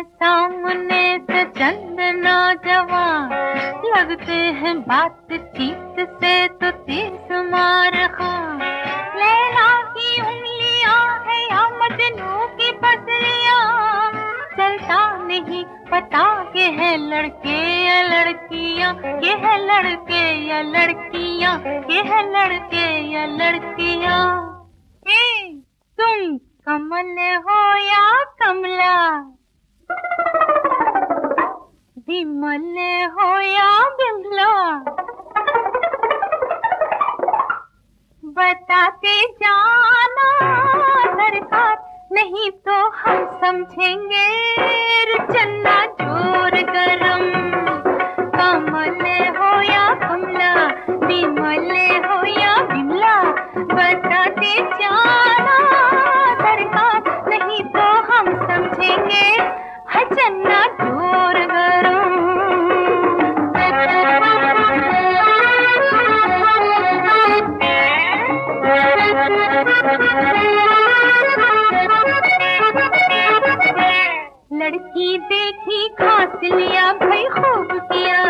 हैं सामने से चंद नौजवान, लगते हैं बातचीत से तो तीस मार खां। लैला की उंगलियां है या मजनू की पसलियां, चलता नहीं पता के है लड़के या लड़कियां, के है लड़के या लड़कियां, के है लड़के या लड़कियां। तुम कमल हो या कमला, विमल हो या बिमला, बताते जाना सरकार, नहीं तो हम समझेंगे चन्ना जोर गरम। कमल हो या कमला, विमल हो या बिमला, बताते जाना सरकार, नहीं तो हम समझेंगे है चन्ना जोर गरम। लड़की देखी खास लिया भाई खूब किया,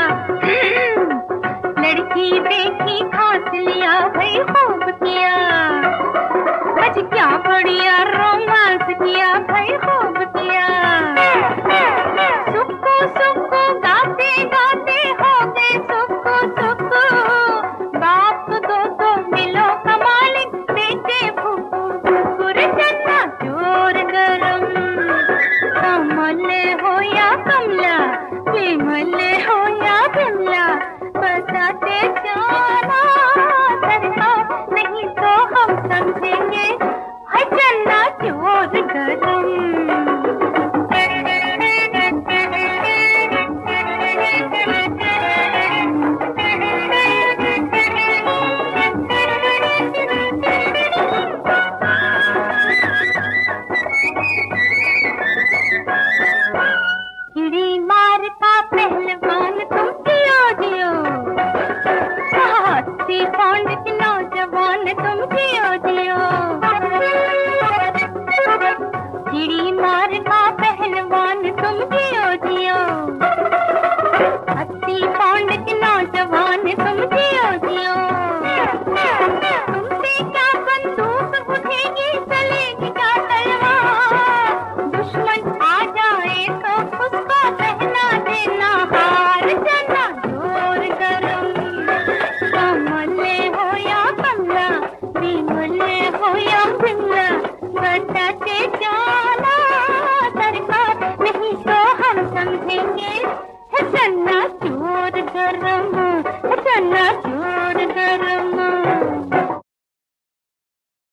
लड़की देखी खास लिया भाई खूब किया, आज क्या बढ़िया रोमांस किया भाई खूब किया। सुक्कू सुक्कू गाते गाते हो गए सुक्कू सुक्कू, बाप दो मिलो कमालिक बेटे फुकू फुकुर चन्ना जोर गरम। कमल हो या कमला, विमल हो या बिमला, बताते जाना सरकार, नहीं तो हम समझेंगे है चन्ना जोर गरम। चिड़ी मार का पहलवान तुम जियो जियो, हाथी पौंड के नौजवान तुम जियो जियो। चिड़ी मार का पहलवान तुम जियो जियो, हाथी पौंड के नौजवान तुम जियो जियो। तुमसे क्या बंदूक बुझेगी, चलेगी क्या तलवार, दुश्मन आ जाए तो उसको पहना देना हार, चन्ना जोर गरम। कमल हो या कमला, विमल हो या बिमला, बताते जाना सरकार, नहीं तो हम समझेंगे है चन्ना जोर गरम।